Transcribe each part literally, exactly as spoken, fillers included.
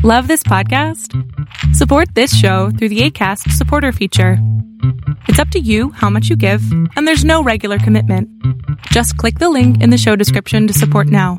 Love this podcast? Support this show through the Acast supporter feature. It's up to you how much you give, and there's no regular commitment. Just click the link in the show description to support now.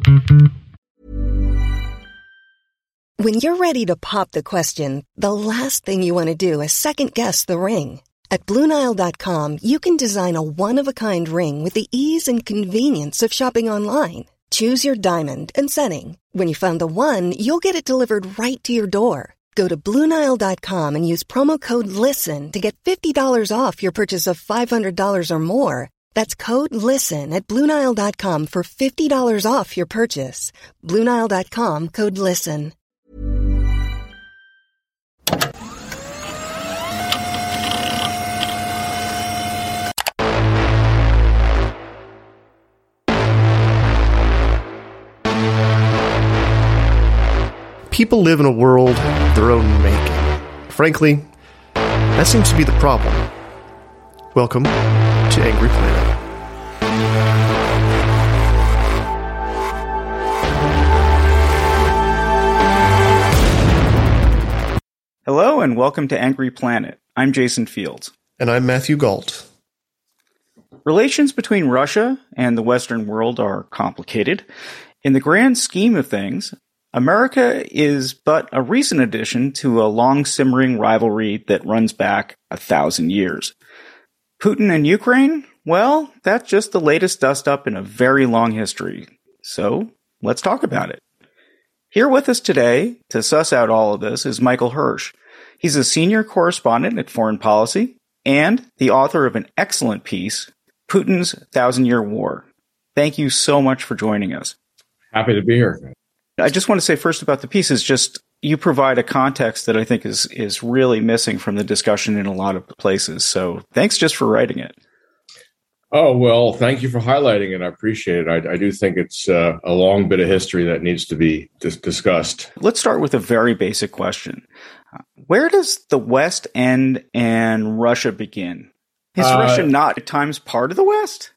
When you're ready to pop the question, the last thing you want to do is second-guess the ring. At Blue Nile dot com, you can design a one-of-a-kind ring with the ease and convenience of shopping online. Choose your diamond and setting. When you find the one, you'll get it delivered right to your door. Go to Blue Nile dot com and use promo code LISTEN to get fifty dollars off your purchase of five hundred dollars or more. That's code LISTEN at Blue Nile dot com for fifty dollars off your purchase. Blue Nile dot com, code LISTEN. People live in a world of their own making. Frankly, that seems to be the problem. Welcome to Angry Planet. Hello and welcome to Angry Planet. I'm Jason Fields. And I'm Matthew Gault. Relations between Russia and the Western world are complicated. In the grand scheme of things, America is but a recent addition to a long-simmering rivalry that runs back a thousand years. Putin and Ukraine? Well, that's just the latest dust-up in a very long history. So, let's talk about it. Here with us today to suss out all of this is Michael Hirsch. He's a senior correspondent at Foreign Policy and the author of an excellent piece, Putin's Thousand-Year War. Thank you so much for joining us. Happy to be here. I just want to say first about the piece is just you provide a context that I think is is really missing from the discussion in a lot of places. So thanks just for writing it. Oh, well, thank you for highlighting it. I appreciate it. I, I do think it's uh, a long bit of history that needs to be dis- discussed. Let's start with a very basic question. Where does the West end and Russia begin? Is uh, Russia not at times part of the West?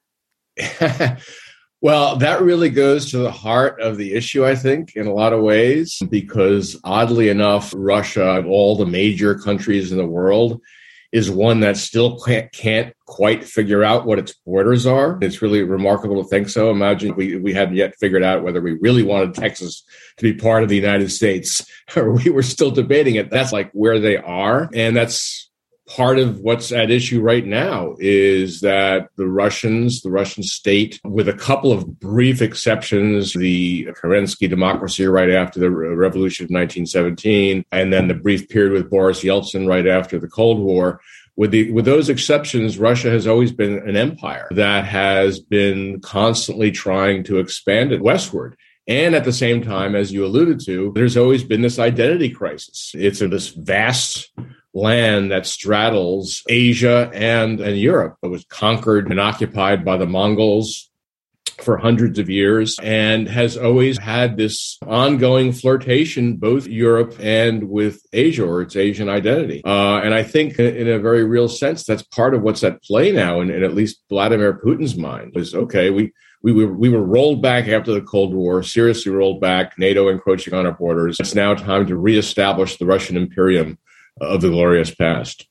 Well, that really goes to the heart of the issue, I think, in a lot of ways, because oddly enough, Russia, of all the major countries in the world, is one that still can't, can't quite figure out what its borders are. It's really remarkable to think so. Imagine we, we hadn't yet figured out whether we really wanted Texas to be part of the United States, or we were still debating it. That's like where they are. And that's part of what's at issue right now is that the Russians, the Russian state, with a couple of brief exceptions, the Kerensky democracy right after the revolution of nineteen seventeen, and then the brief period with Boris Yeltsin right after the Cold War, with the with those exceptions, Russia has always been an empire that has been constantly trying to expand it westward. And at the same time, as you alluded to, there's always been this identity crisis. It's in this vast land that straddles Asia and, and Europe. It was conquered and occupied by the Mongols for hundreds of years and has always had this ongoing flirtation, both Europe and with Asia, or its Asian identity. Uh, and I think in a very real sense, that's part of what's at play now, in, in at least Vladimir Putin's mind, is, okay, we We were, we were rolled back after the Cold War, seriously rolled back, NATO encroaching on our borders. It's now time to reestablish the Russian imperium of the glorious past.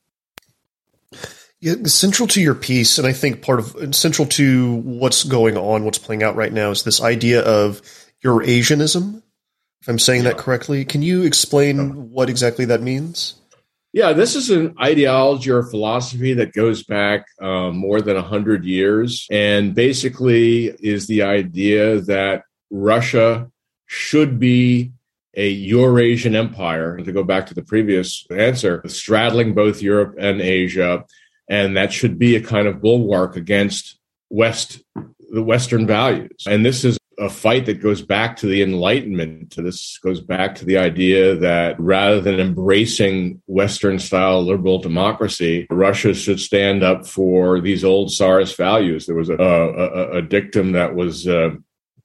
Yeah, central to your piece, and I think part of central to what's going on, what's playing out right now, is this idea of Eurasianism, if I'm saying yeah. that correctly. Can you explain yeah. what exactly that means? Yeah, this is an ideology or philosophy that goes back uh, more than one hundred years, and basically is the idea that Russia should be a Eurasian empire, to go back to the previous answer, straddling both Europe and Asia, and that should be a kind of bulwark against West, the Western values. And this is a fight that goes back to the Enlightenment. This goes back to the idea that rather than embracing Western-style liberal democracy, Russia should stand up for these old Tsarist values. There was a, a, a dictum that was uh,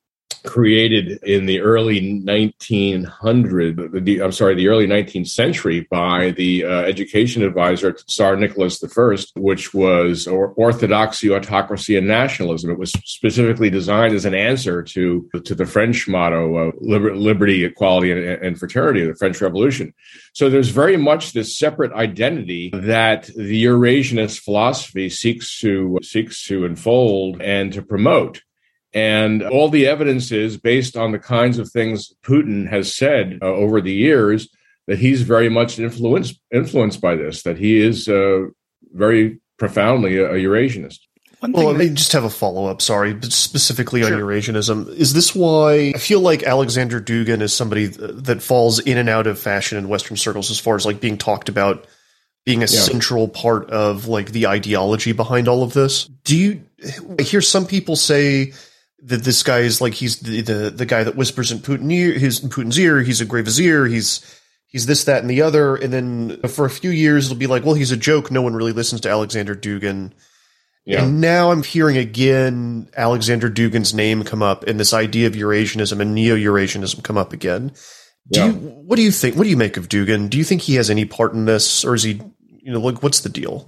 created in the early nineteen hundred, the, I'm sorry, the early nineteenth century by the uh, education advisor Tsar Nicholas the First, which was or, orthodoxy, autocracy, and nationalism. It was specifically designed as an answer to, to the French motto of liber- liberty, equality, and, and fraternity of the French Revolution. So there's very much this separate identity that the Eurasianist philosophy seeks to seeks to unfold and to promote. And all the evidence is based on the kinds of things Putin has said uh, over the years that he's very much influenced influenced by this, that he is uh, very profoundly a, a Eurasianist. Well, I may just have a follow-up, sorry, but specifically on Sure. Eurasianism. Is this why I feel like Alexander Dugin is somebody that falls in and out of fashion in Western circles as far as like being talked about being a yeah. central part of like the ideology behind all of this? Do you I hear some people say that this guy is like he's the, the the guy that whispers in Putin ear, his Putin's ear. He's a Grey Vizier. He's he's this, that, and the other. And then for a few years, it'll be like, well, he's a joke. No one really listens to Alexander Dugin. Yeah. And now I'm hearing again Alexander Dugin's name come up, and this idea of Eurasianism and neo-Eurasianism come up again. Do yeah. you, what do you think? What do you make of Dugin? Do you think he has any part in this, or is he, you know, like what's the deal?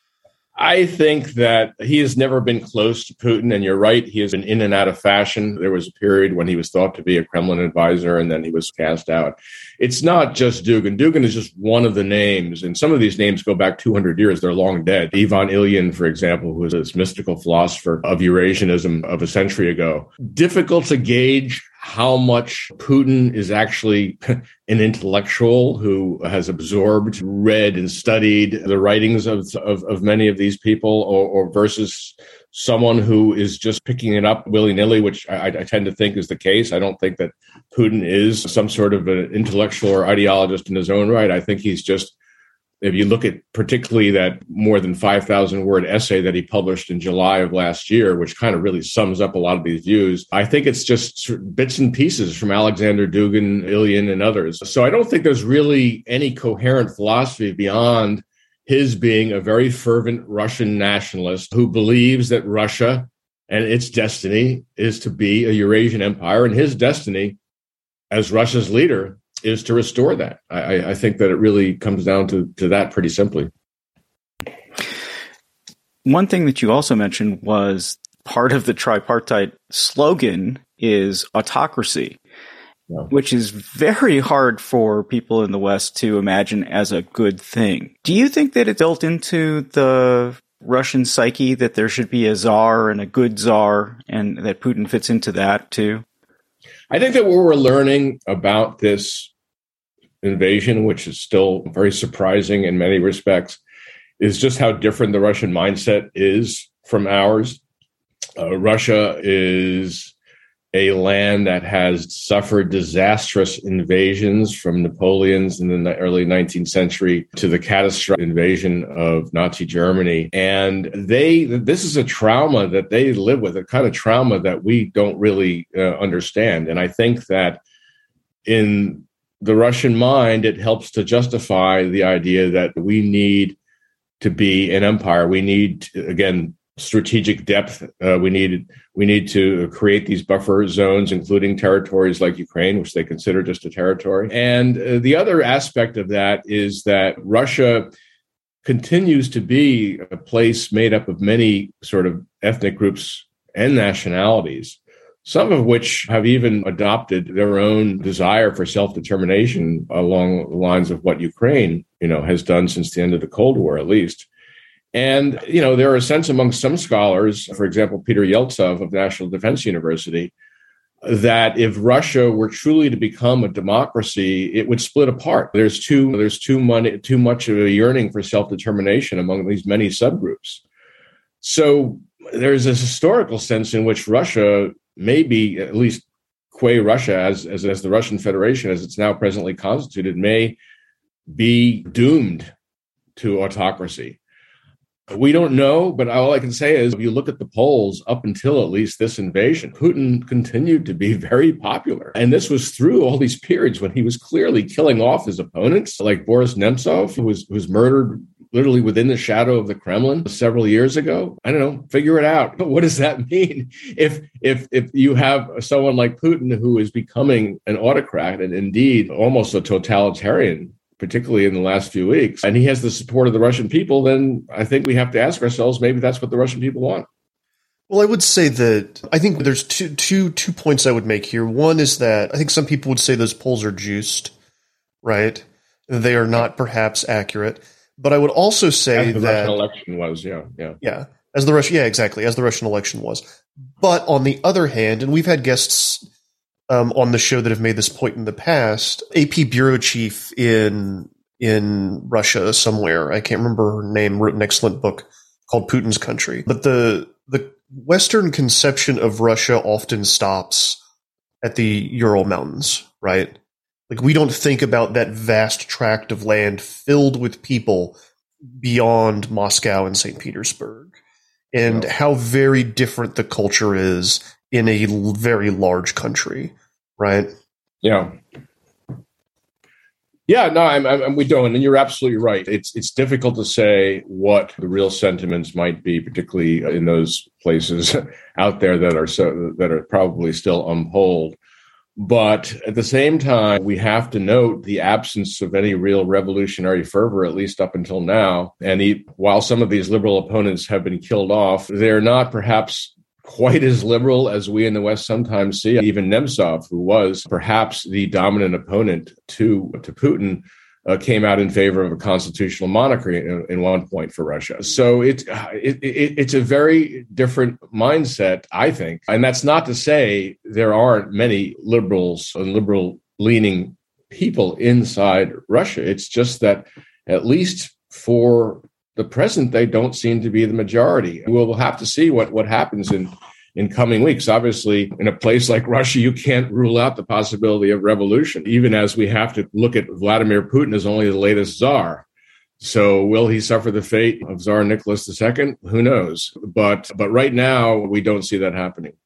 I think that he has never been close to Putin, and you're right, he has been in and out of fashion. There was a period when he was thought to be a Kremlin advisor, and then he was cast out. It's not just Dugin. Dugin is just one of the names, and some of these names go back two hundred years. They're long dead. Ivan Ilyin, for example, who was this mystical philosopher of Eurasianism of a century ago. Difficult to gauge how much Putin is actually an intellectual who has absorbed, read, and studied the writings of of, of many of these people, or, or versus someone who is just picking it up willy-nilly, which I, I tend to think is the case. I don't think that Putin is some sort of an intellectual or ideologist in his own right. I think he's just, if you look at particularly that more than five thousand word essay that he published in July of last year, which kind of really sums up a lot of these views, I think it's just bits and pieces from Alexander Dugin, Ilyin, and others. So I don't think there's really any coherent philosophy beyond his being a very fervent Russian nationalist who believes that Russia and its destiny is to be a Eurasian empire, and his destiny as Russia's leader is to restore that. I, I think that it really comes down to, to that pretty simply. One thing that you also mentioned was part of the tripartite slogan is autocracy, yeah. which is very hard for people in the West to imagine as a good thing. Do you think that it's built into the Russian psyche that there should be a czar and a good czar, and that Putin fits into that too? I think that what we're learning about this invasion, which is still very surprising in many respects, is just how different the Russian mindset is from ours. Uh, Russia is a land that has suffered disastrous invasions from Napoleon's in the early nineteenth century to the catastrophic invasion of Nazi Germany. And they, this is a trauma that they live with, a kind of trauma that we don't really uh, understand. And I think that in the Russian mind, it helps to justify the idea that we need to be an empire. We need, again, strategic depth. Uh, we need we need to create these buffer zones, including territories like Ukraine, which they consider just a territory. And uh, the other aspect of that is that Russia continues to be a place made up of many sort of ethnic groups and nationalities, some of which have even adopted their own desire for self-determination along the lines of what Ukraine, you know, has done since the end of the Cold War, at least. And, you know, there are a sense among some scholars, for example, Peter Yeltsov of National Defense University, that if Russia were truly to become a democracy, it would split apart. There's too there's too money, too much of a yearning for self-determination among these many subgroups. So there's this historical sense in which Russia, maybe at least qua Russia, as, as as the Russian Federation, as it's now presently constituted, may be doomed to autocracy. We don't know, but all I can say is if you look at the polls up until at least this invasion, Putin continued to be very popular. And this was through all these periods when he was clearly killing off his opponents, like Boris Nemtsov, who was, who was murdered literally within the shadow of the Kremlin several years ago? I don't know. Figure it out. What does that mean? If if if you have someone like Putin who is becoming an autocrat and indeed almost a totalitarian, particularly in the last few weeks, and he has the support of the Russian people, then I think we have to ask ourselves, maybe that's what the Russian people want. Well, I would say that I think there's two, two, two points I would make here. One is that I think some people would say those polls are juiced, right? They are not perhaps accurate. But I would also say as the that Russian election was, yeah, yeah, yeah, as the Russian, yeah, exactly, as the Russian election was. But on the other hand, and we've had guests um, on the show that have made this point in the past, A P bureau chief in in Russia somewhere, I can't remember her name, wrote an excellent book called Putin's Country. But the the Western conception of Russia often stops at the Ural Mountains, right? Like, we don't think about that vast tract of land filled with people beyond Moscow and Saint Petersburg, and how very different the culture is in a very large country, right? Yeah. Yeah, no, I'm, I'm, we don't. And you're absolutely right. It's it's difficult to say what the real sentiments might be, particularly in those places out there that are so that are probably still unpolled. But at the same time, we have to note the absence of any real revolutionary fervor, at least up until now. And he, while some of these liberal opponents have been killed off, they're not perhaps quite as liberal as we in the West sometimes see. Even Nemtsov, who was perhaps the dominant opponent to, to Putin, uh, came out in favor of a constitutional monarchy in, in one point for Russia. So it, it, it it's a very different mindset, I think. And that's not to say there aren't many liberals and liberal-leaning people inside Russia. It's just that, at least for the present, they don't seem to be the majority. We'll have to see what, what happens in in coming weeks. Obviously, in a place like Russia, you can't rule out the possibility of revolution, even as we have to look at Vladimir Putin as only the latest czar. So will he suffer the fate of Tsar Nicholas the Second? Who knows? But but right now, we don't see that happening.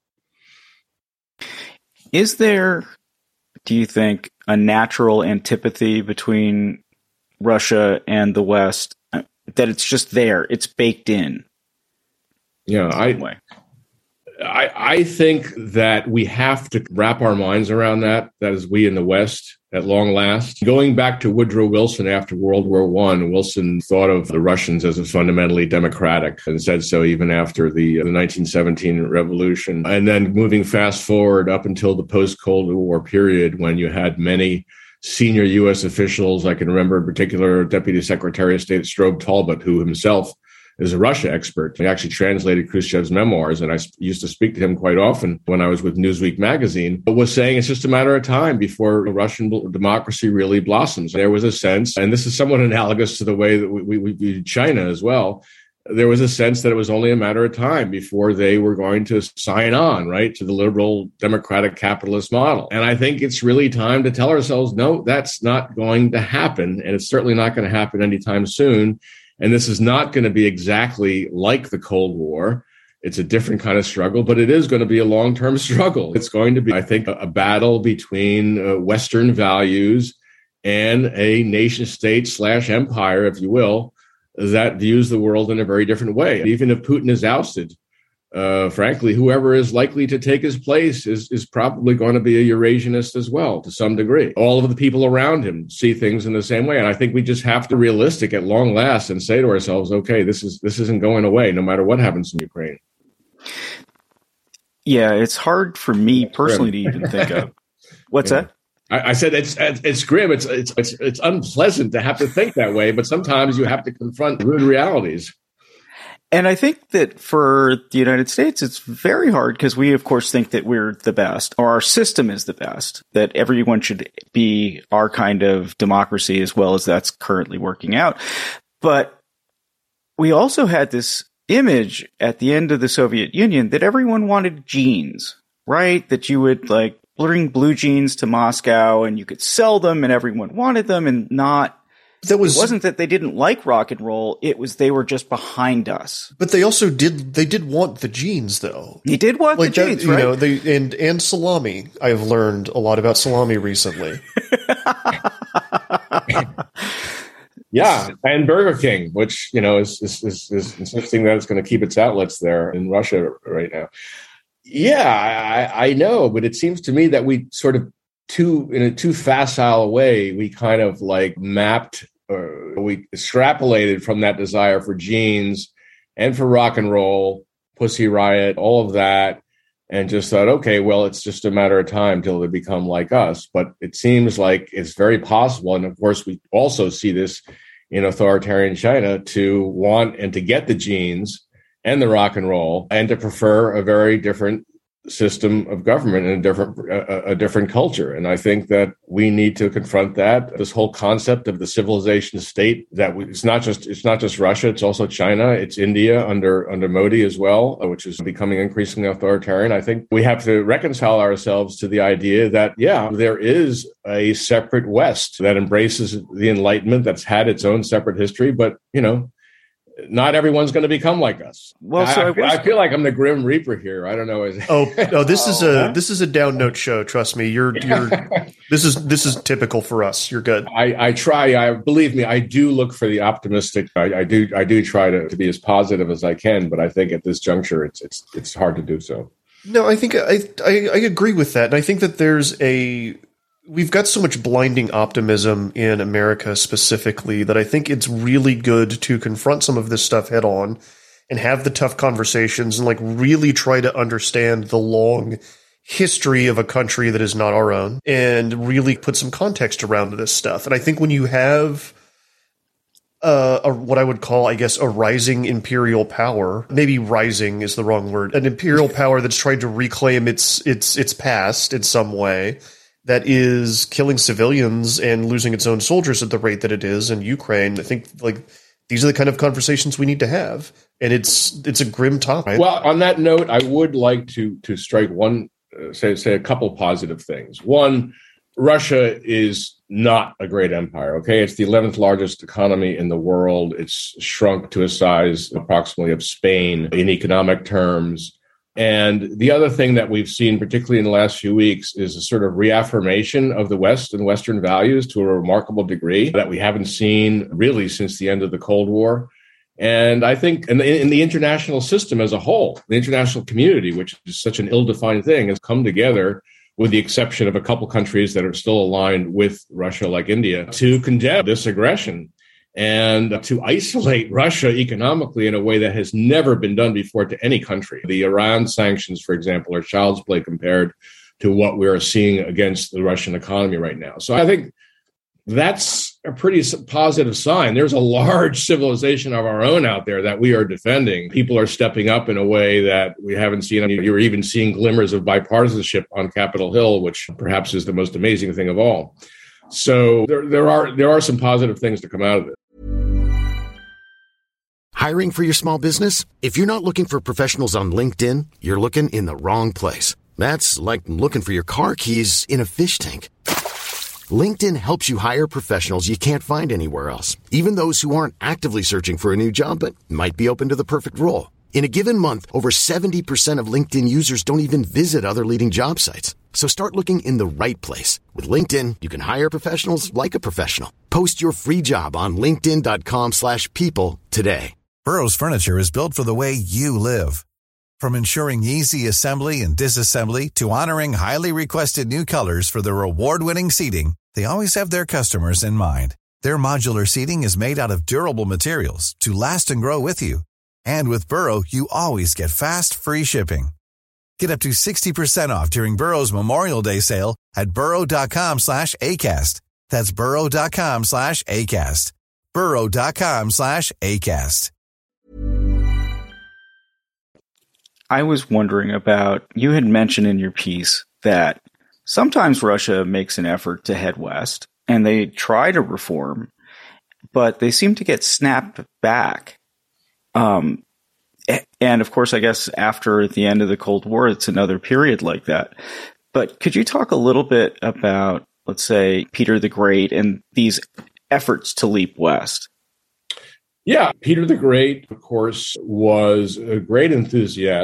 Is there, do you think, a natural antipathy between Russia and the West, that it's just there, it's baked in? Yeah, I... Way? I, I think that we have to wrap our minds around that, that is we in the West at long last. Going back to Woodrow Wilson after World War One, Wilson thought of the Russians as a fundamentally democratic and said so even after the, the nineteen seventeen revolution. And then moving fast forward up until the post-Cold War period, when you had many senior U S officials, I can remember in particular Deputy Secretary of State Strobe Talbot, who himself is a Russia expert. He actually translated Khrushchev's memoirs, and I used to speak to him quite often when I was with Newsweek magazine, but was saying it's just a matter of time before Russian democracy really blossoms. There was a sense, and this is somewhat analogous to the way that we, we view China as well, there was a sense that it was only a matter of time before they were going to sign on, right, to the liberal democratic capitalist model. And I think it's really time to tell ourselves, no, that's not going to happen, and it's certainly not going to happen anytime soon. And this is not going to be exactly like the Cold War. It's a different kind of struggle, but it is going to be a long-term struggle. It's going to be, I think, a battle between uh, Western values and a nation-state slash empire, if you will, that views the world in a very different way. Even if Putin is ousted, uh, frankly, whoever is likely to take his place is, is probably going to be a Eurasianist as well, to some degree. All of the people around him see things in the same way. And I think we just have to be realistic at long last and say to ourselves, okay, this is this isn't going away no matter what happens in Ukraine. Yeah, it's hard for me personally to even think of. What's yeah. that? I, I said it's it's grim. It's, it's it's it's unpleasant to have to think that way, but sometimes you have to confront rude realities. And I think that for the United States, it's very hard because we, of course, think that we're the best, or our system is the best, that everyone should be our kind of democracy as well as that's currently working out. But we also had this image at the end of the Soviet Union that everyone wanted jeans, right? That you would like bring blue jeans to Moscow and you could sell them and everyone wanted them, and not. That was, it wasn't that they didn't like rock and roll. It was they were just behind us. But they also did. They did want the jeans, though. They did want like the jeans, that, right? You know, they and and salami. I've learned a lot about salami recently. Yeah, Yeah, and Burger King, which, you know, is is is, is insisting that it's going to keep its outlets there in Russia right now. Yeah, I, I know, but it seems to me that we sort of too in a too facile way, we kind of like mapped or we extrapolated from that desire for jeans and for rock and roll, Pussy Riot, all of that, and just thought, okay, well, it's just a matter of time till they become like us. But it seems like it's very possible. And of course, we also see this in authoritarian China to want and to get the genes and the rock and roll and to prefer a very different system of government and a different a, a different culture. And I think that we need to confront that. This whole concept of the civilization state, that we, it's not just it's not just Russia, it's also China, it's India under under Modi as well, which is becoming increasingly authoritarian. I think we have to reconcile ourselves to the idea that, yeah, there is a separate West that embraces the Enlightenment, that's had its own separate history, but, you know, not everyone's going to become like us. Well, so I, I, was, I feel like I'm the Grim Reaper here. I don't know. Oh, no, this is a this is a down note show. Trust me. You're you're. this is this is typical for us. You're good. I, I try. I believe me. I do look for the optimistic. I, I do. I do try to, to be as positive as I can. But I think at this juncture, it's it's it's hard to do so. No, I think I I, I agree with that, and I think that there's a. We've got so much blinding optimism in America specifically that I think it's really good to confront some of this stuff head on and have the tough conversations and like really try to understand the long history of a country that is not our own and really put some context around this stuff. And I think when you have uh, a, what I would call, I guess, a rising imperial power, maybe rising is the wrong word, an imperial power that's trying to reclaim its its its past in some way, that is killing civilians and losing its own soldiers at the rate that it is in Ukraine. I think like these are the kind of conversations we need to have, and it's it's a grim topic. Well, on that note, I would like to to strike one uh, say say a couple positive things. One, Russia is not a great empire. Okay, it's the eleventh largest economy in the world. It's shrunk to a size approximately of Spain in economic terms. And the other thing that we've seen, particularly in the last few weeks, is a sort of reaffirmation of the West and Western values to a remarkable degree that we haven't seen really since the end of the Cold War. And I think in the, in the international system as a whole, the international community, which is such an ill-defined thing, has come together, with the exception of a couple countries that are still aligned with Russia, like India, to condemn this aggression and to isolate Russia economically in a way that has never been done before to any country. The Iran sanctions, for example, are child's play compared to what we are seeing against the Russian economy right now. So I think that's a pretty positive sign. There's a large civilization of our own out there that we are defending. People are stepping up in a way that we haven't seen. I mean, you're even seeing glimmers of bipartisanship on Capitol Hill, which perhaps is the most amazing thing of all. So there, there are there are some positive things to come out of it. Hiring for your small business? If you're not looking for professionals on LinkedIn, you're looking in the wrong place. That's like looking for your car keys in a fish tank. LinkedIn helps you hire professionals you can't find anywhere else, even those who aren't actively searching for a new job but might be open to the perfect role. In a given month, over seventy percent of LinkedIn users don't even visit other leading job sites. So start looking in the right place. With LinkedIn, you can hire professionals like a professional. Post your free job on linkedin.com slash people today. Burrow's furniture is built for the way you live. From ensuring easy assembly and disassembly to honoring highly requested new colors for their award-winning seating, they always have their customers in mind. Their modular seating is made out of durable materials to last and grow with you. And with Burrow, you always get fast, free shipping. Get up to sixty percent off during Burrow's Memorial Day sale at burrow.com slash ACAST. That's burrow.com slash ACAST. burrow.com slash ACAST. I was wondering about, you had mentioned in your piece that sometimes Russia makes an effort to head west and they try to reform, but they seem to get snapped back. Um, and of course, I guess after the end of the Cold War, it's another period like that. But could you talk a little bit about, let's say, Peter the Great and these efforts to leap west? Yeah, Peter the Great, of course, was a great enthusiast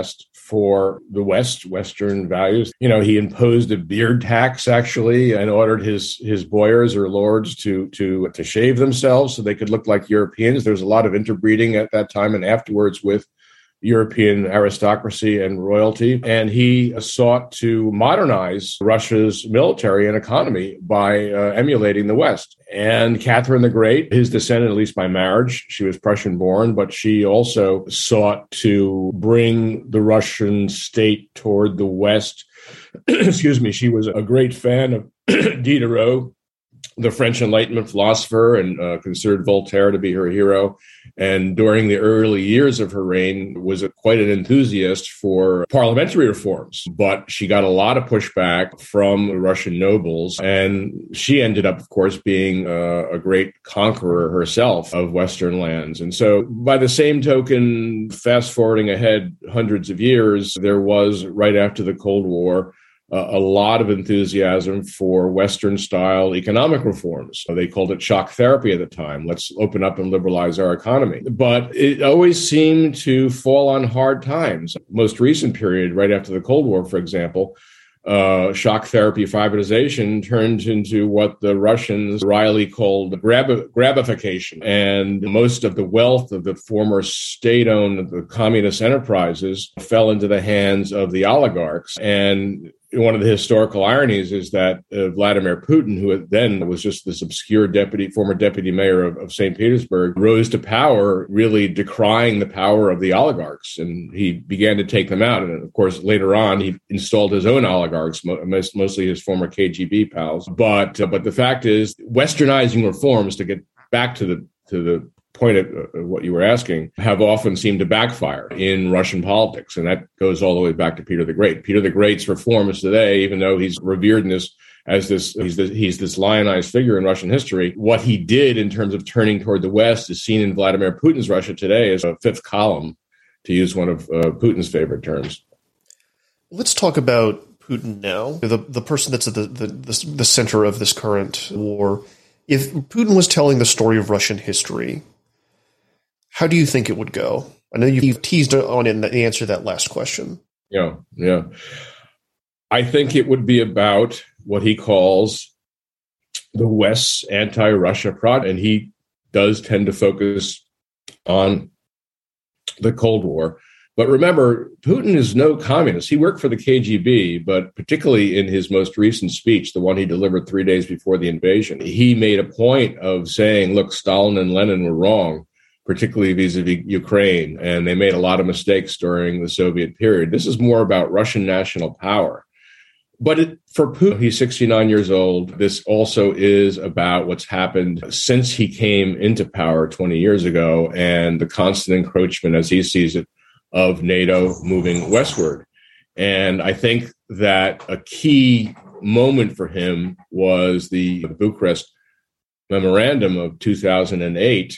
for the West, Western values. You know, he imposed a beard tax, actually, and ordered his his boyars or lords to to to shave themselves so they could look like Europeans. There was a lot of interbreeding at that time and afterwards with European aristocracy and royalty. And he sought to modernize Russia's military and economy by uh, emulating the West. And Catherine the Great, his descendant, at least by marriage, she was Prussian born, but she also sought to bring the Russian state toward the West. Excuse me. She was a great fan of Diderot, the French Enlightenment philosopher, and uh, considered Voltaire to be her hero. And during the early years of her reign was a, quite an enthusiast for parliamentary reforms. But she got a lot of pushback from the Russian nobles. And she ended up, of course, being uh, a great conqueror herself of Western lands. And so by the same token, fast forwarding ahead hundreds of years, there was, right after the Cold War, a lot of enthusiasm for Western-style economic reforms. They called it shock therapy at the time. Let's open up and liberalize our economy. But it always seemed to fall on hard times. Most recent period, right after the Cold War, for example, uh, shock therapy privatization turned into what the Russians wryly called grab- grabification. And most of the wealth of the former state-owned the communist enterprises fell into the hands of the oligarchs. And one of the historical ironies is that uh, Vladimir Putin, who then was just this obscure deputy, former deputy mayor of, of Saint Petersburg, rose to power, really decrying the power of the oligarchs. And he began to take them out. And of course, later on, he installed his own oligarchs, most, mostly his former K G B pals. But uh, but the fact is, westernizing reforms, to get back to the to the point of uh, what you were asking, have often seemed to backfire in Russian politics. And that goes all the way back to Peter the Great. Peter the Great's reforms today, even though he's revered in this as this, he's this, he's this lionized figure in Russian history, what he did in terms of turning toward the West is seen in Vladimir Putin's Russia today as a fifth column, to use one of uh, Putin's favorite terms. Let's talk about Putin now, the the person that's at the, the, the, the center of this current war. If Putin was telling the story of Russian history, how do you think it would go? I know you've teased on in the answer to that last question. Yeah, yeah. I think it would be about what he calls the West's anti-Russia project, and he does tend to focus on the Cold War. But remember, Putin is no communist. He worked for the K G B, but particularly in his most recent speech, the one he delivered three days before the invasion, he made a point of saying, look, Stalin and Lenin were wrong, particularly vis-a-vis Ukraine, and they made a lot of mistakes during the Soviet period. This is more about Russian national power. But it, for Putin, he's sixty-nine years old. This also is about what's happened since he came into power twenty years ago and the constant encroachment, as he sees it, of NATO moving westward. And I think that a key moment for him was the Bucharest Memorandum of two thousand eight,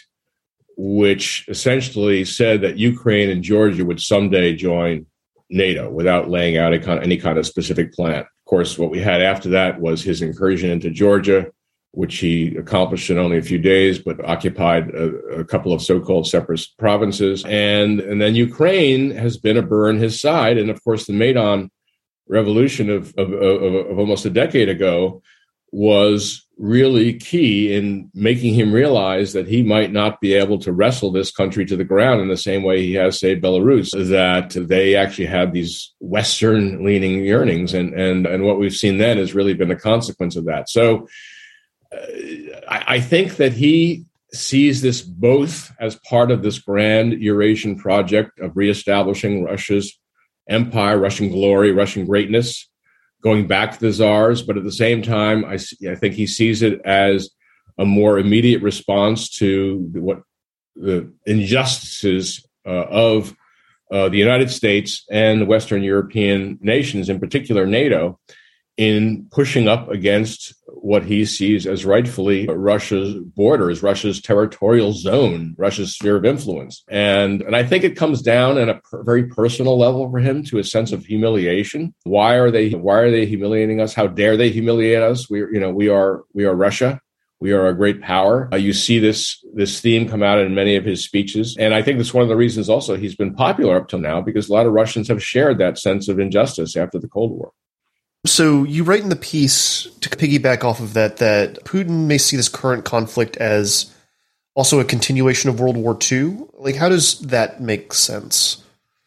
which essentially said that Ukraine and Georgia would someday join NATO without laying out a kind of, any kind of specific plan. Of course, what we had after that was his incursion into Georgia, which he accomplished in only a few days, but occupied a, a couple of so-called separate provinces. And, and then Ukraine has been a burr in his side. And of course, the Maidan revolution of, of, of, of almost a decade ago was really key in making him realize that he might not be able to wrestle this country to the ground in the same way he has, say, Belarus, that they actually had these Western-leaning yearnings. And, and, and what we've seen then has really been the consequence of that. So uh, I, I think that he sees this both as part of this grand Eurasian project of reestablishing Russia's empire, Russian glory, Russian greatness, going back to the czars, but at the same time, I, I think he sees it as a more immediate response to the, what the injustices uh, of uh, the United States and the Western European nations, in particular NATO, in pushing up against what he sees as rightfully Russia's borders, Russia's territorial zone, Russia's sphere of influence. And, and I think it comes down at a per- very personal level for him to a sense of humiliation. Why are they, why are they humiliating us? How dare they humiliate us? We, you know, we are, we are Russia. We are a great power. Uh, you see this this theme come out in many of his speeches. And I think that's one of the reasons also he's been popular up till now, because a lot of Russians have shared that sense of injustice after the Cold War. So you write in the piece, to piggyback off of that, that Putin may see this current conflict as also a continuation of World War Two. Like, how does that make sense?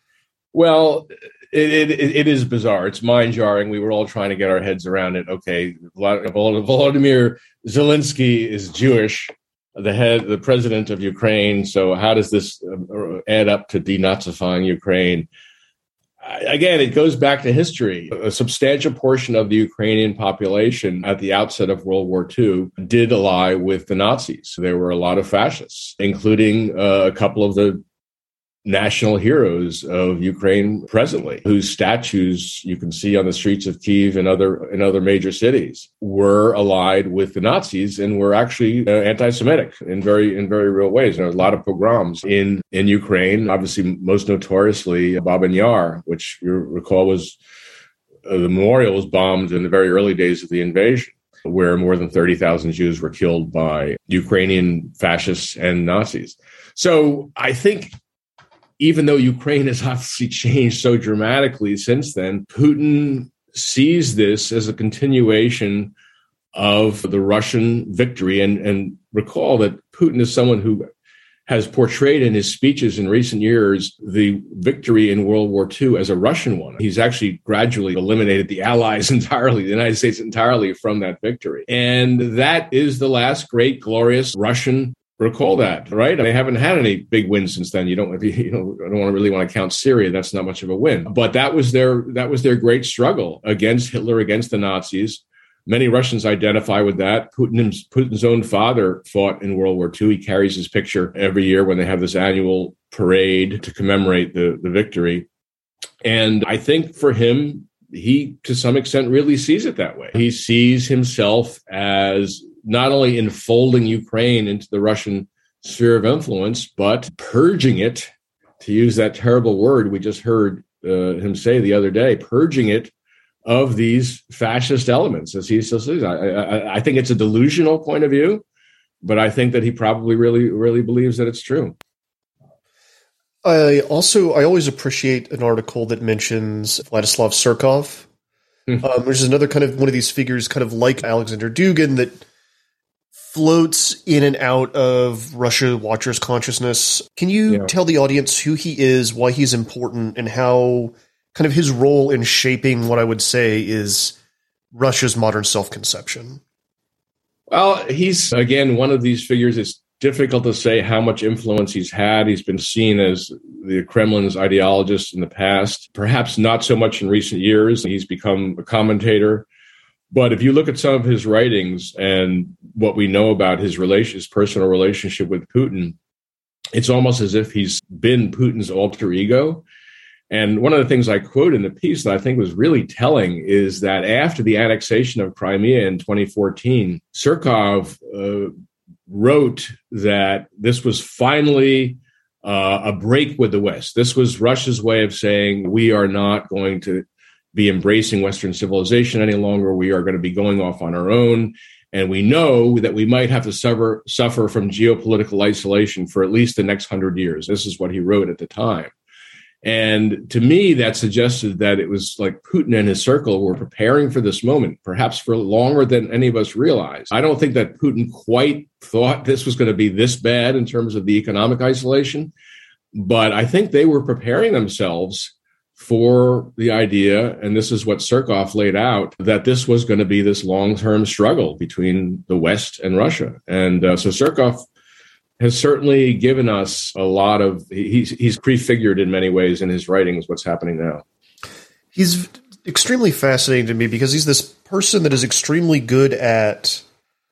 Well, it, it, it is bizarre. It's mind-jarring. We were all trying to get our heads around it. Okay, Volodymyr Zelensky is Jewish, the head, the president of Ukraine. So how does this add up to denazifying Ukraine? Again, it goes back to history. A substantial portion of the Ukrainian population at the outset of World War Two did ally with the Nazis. There were a lot of fascists, including uh, a couple of the national heroes of Ukraine presently, whose statues you can see on the streets of Kyiv and other and other major cities, were allied with the Nazis and were actually uh, anti-Semitic in very in very real ways. There are a lot of pogroms in in Ukraine. Obviously, most notoriously, Babyn Yar, which you recall was uh, the memorial was bombed in the very early days of the invasion, where more than thirty thousand Jews were killed by Ukrainian fascists and Nazis. So I think, even though Ukraine has obviously changed so dramatically since then, Putin sees this as a continuation of the Russian victory. And, and recall that Putin is someone who has portrayed in his speeches in recent years the victory in World War Two as a Russian one. He's actually gradually eliminated the Allies entirely, the United States entirely, from that victory. And that is the last great, glorious Russian. Recall that, right? They haven't had any big wins since then. You don't, you know, I don't want to really want to count Syria. That's not much of a win. But that was their that was their great struggle against Hitler, against the Nazis. Many Russians identify with that. Putin's, Putin's own father fought in World War Two. He carries his picture every year when they have this annual parade to commemorate the, the victory. And I think for him, he, to some extent, really sees it that way. He sees himself as not only enfolding Ukraine into the Russian sphere of influence, but purging it, to use that terrible word we just heard uh, him say the other day, purging it of these fascist elements, as he still says. I, I, I think it's a delusional point of view, but I think that he probably really, really believes that it's true. I also, I always appreciate an article that mentions Vladislav Surkov, mm-hmm. um, which is another kind of one of these figures, kind of like Alexander Dugin, that floats in and out of Russia Watcher's consciousness. Can you yeah. tell the audience who he is, why he's important, and how kind of his role in shaping what I would say is Russia's modern self-conception? Well, he's, again, one of these figures. It's difficult to say how much influence he's had. He's been seen as the Kremlin's ideologist in the past, perhaps not so much in recent years. He's become a commentator. But if you look at some of his writings and what we know about his relation, his personal relationship with Putin, it's almost as if he's been Putin's alter ego. And one of the things I quote in the piece that I think was really telling is that after the annexation of Crimea in twenty fourteen, Surkov uh, wrote that this was finally uh, a break with the West. This was Russia's way of saying, we are not going to be embracing Western civilization any longer. We are going to be going off on our own. And we know that we might have to suffer, suffer from geopolitical isolation for at least the next hundred years. This is what he wrote at the time. And to me, that suggested that it was like Putin and his circle were preparing for this moment, perhaps for longer than any of us realized. I don't think that Putin quite thought this was going to be this bad in terms of the economic isolation, but I think they were preparing themselves for the idea, and this is what Surkov laid out, that this was going to be this long-term struggle between the West and Russia. And uh, so Surkov has certainly given us a lot of, he's, he's prefigured in many ways in his writings what's happening now. He's extremely fascinating to me because he's this person that is extremely good at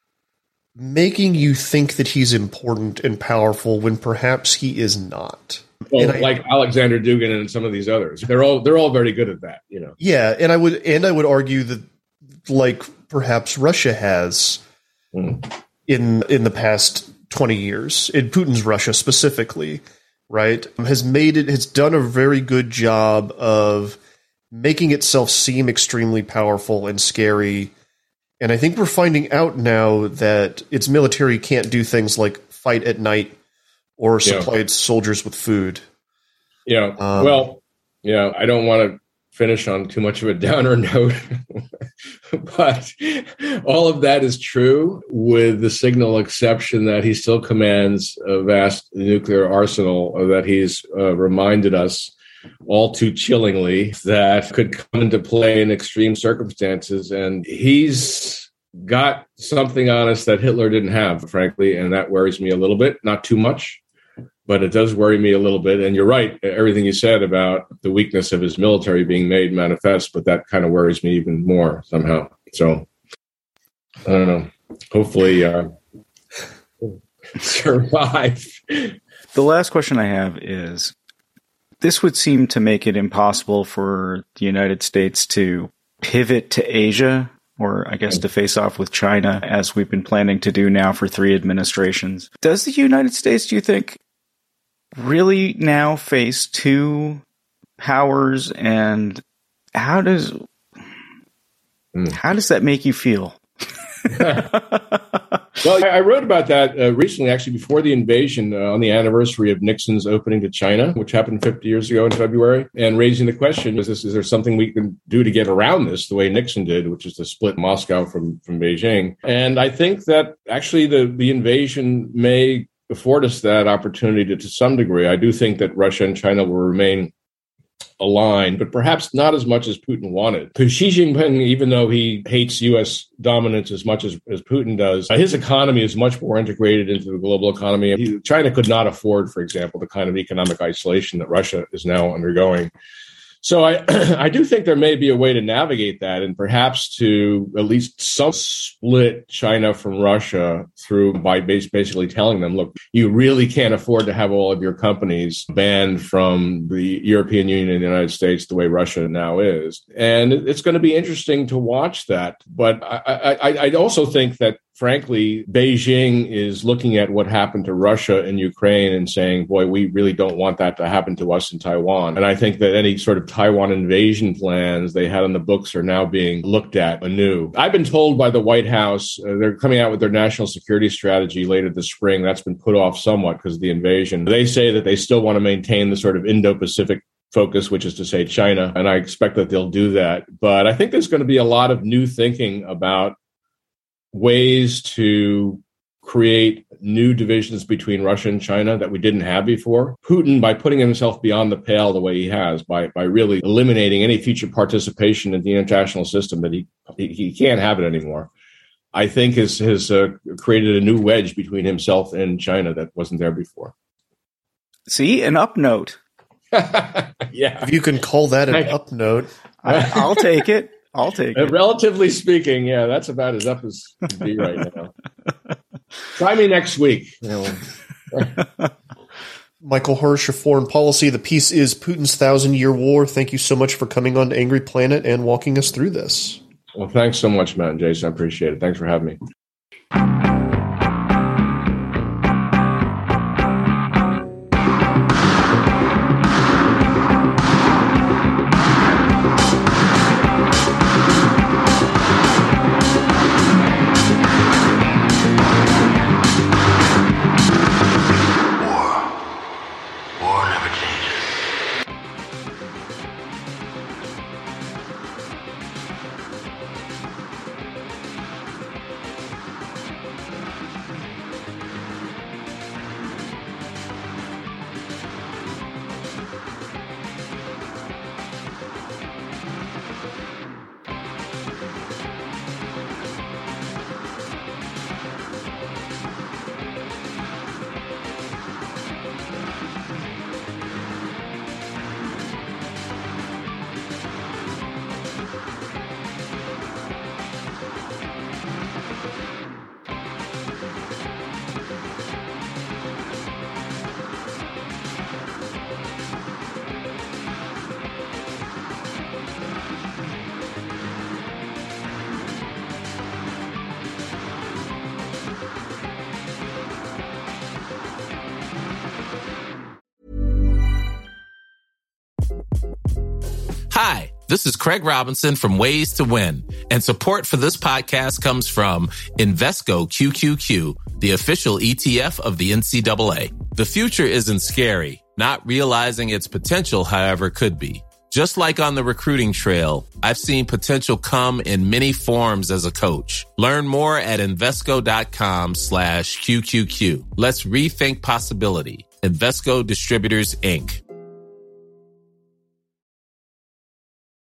making you think that he's important and powerful when perhaps he is not. Well, I, like Alexander Dugin and some of these others, they're all they're all very good at that, you know. Yeah, and I would and I would argue that, like perhaps Russia has mm. in in the past twenty years, in Putin's Russia specifically, right, has made it has done a very good job of making itself seem extremely powerful and scary, And I think we're finding out now that its military can't do things like fight at night or supply yeah. its soldiers with food. Yeah. Um, well, yeah, I don't want to finish on too much of a downer note, but all of that is true with the signal exception that he still commands a vast nuclear arsenal that he's uh, reminded us all too chillingly that could come into play in extreme circumstances. And he's got something on us that Hitler didn't have, frankly, and that worries me a little bit, not too much, but it does worry me a little bit. And you're right, everything you said about the weakness of his military being made manifest, but that kind of worries me even more somehow. So, I don't know. Hopefully, uh, survive. The last question I have is, this would seem to make it impossible for the United States to pivot to Asia, or I guess to face off with China, as we've been planning to do now for three administrations. Does the United States, do you think, really now face two powers, and how does mm. how does that make you feel? Well, I wrote about that uh, recently, actually, before the invasion, uh, on the anniversary of Nixon's opening to China, which happened fifty years ago in February, and raising the question, is, this, is there something we can do to get around this the way Nixon did, which is to split Moscow from, from Beijing? And I think that actually the, the invasion may afford us that opportunity to, to some degree. I do think that Russia and China will remain aligned, but perhaps not as much as Putin wanted. Because Xi Jinping, even though he hates U S dominance as much as, as Putin does, his economy is much more integrated into the global economy. He, China could not afford, for example, the kind of economic isolation that Russia is now undergoing. So I, I do think there may be a way to navigate that, and perhaps to at least some split China from Russia through by basically telling them, look, you really can't afford to have all of your companies banned from the European Union and the United States the way Russia now is. And it's going to be interesting to watch that. But I, I, I also think that, frankly, Beijing is looking at what happened to Russia and Ukraine and saying, boy, we really don't want that to happen to us in Taiwan. And I think that any sort of Taiwan invasion plans they had on the books are now being looked at anew. I've been told by the White House, uh, they're coming out with their national security strategy later this spring. That's been put off somewhat because of the invasion. They say that they still want to maintain the sort of Indo-Pacific focus, which is to say China. And I expect that they'll do that. But I think there's going to be a lot of new thinking about ways to create new divisions between Russia and China that we didn't have before. Putin, by putting himself beyond the pale the way he has, by by really eliminating any future participation in the international system, that he he, he can't have it anymore, I think has, has uh, created a new wedge between himself and China that wasn't there before. See, an up note. Yeah. If you can call that an I, up note. I, I'll take it. I'll take it. Relatively speaking, yeah, that's about as up as it can be right now. Try me next week. You know. Michael Hirsch of Foreign Policy. The piece is Putin's Thousand-Year War. Thank you so much for coming on Angry Planet and walking us through this. Well, thanks so much, Matt and Jason. I appreciate it. Thanks for having me. Hi, This is Craig Robinson from Ways to Win, and support for this podcast comes from Invesco Q Q Q, the official E T F of the N C double A. The future isn't scary. Not realizing its potential, however, could be. Just like on the recruiting trail, I've seen potential come in many forms as a coach. Learn more at Invesco.com slash QQQ. Let's rethink possibility. Invesco Distributors, Incorporated.